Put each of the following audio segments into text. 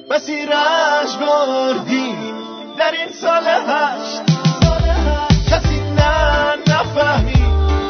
بسی رنج بردیم در این سال 8 کسی نفهمی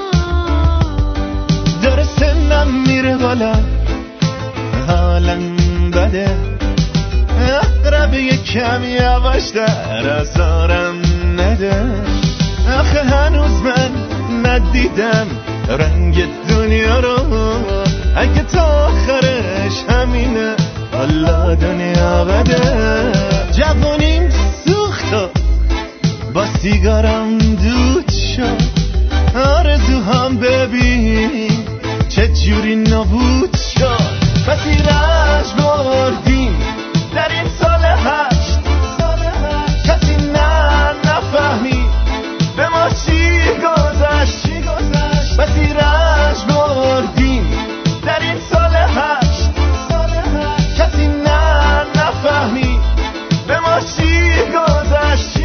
داره سنم میره بالا حالم بده اقرب یک کمی یواشتر ازارم نده آخه هنوز من ندیدم رنگ دنیا رو اگه تا آخرش همینه الله دنیا بده جوانیم سوخت و با سیگارم دود شد آرزوهام ببین چه جوری نابود شد بسی رنج بردیم در این سال 8 کسی نفهمی به ما چی گذشت بسی رنج بردیم در این سال 8 کسی نفهمی به ما چی گذشت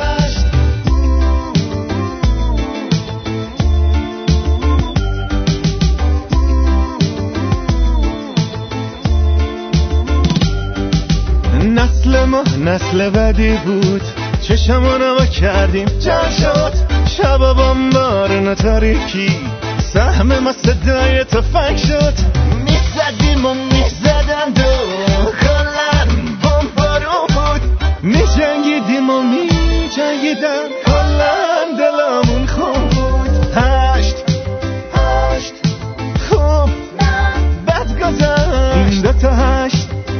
نسل ما نسل بدی بود چشمو نما کردیم جمع شد شبا بامبارون و تاریکی سهم ما صدای تفنگ شد میزدیم و میزدند و کلن بامبارون بود میجنگیدیم و میجنگیدن کلن دلمون خون بود 8 خوب بد گذشت این دوتا 8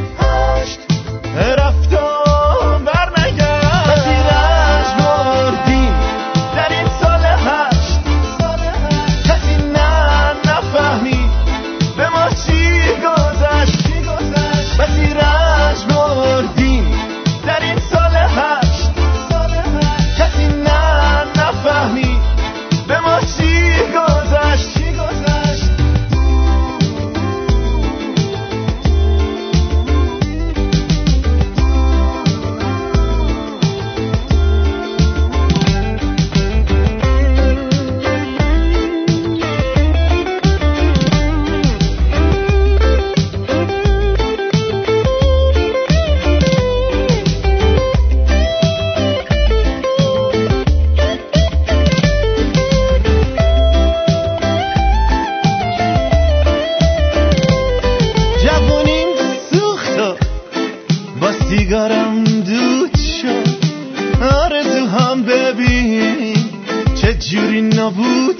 رفت و برنگشت بسی رنج بردیم در این سال 8 کسی نفهمی به ما چی گذشت بسی رنج بردیم در این سال 8 کسی نفهمی به ما چی گذشت سیگارم دود شد آرزوهام ببین چه جوری نابود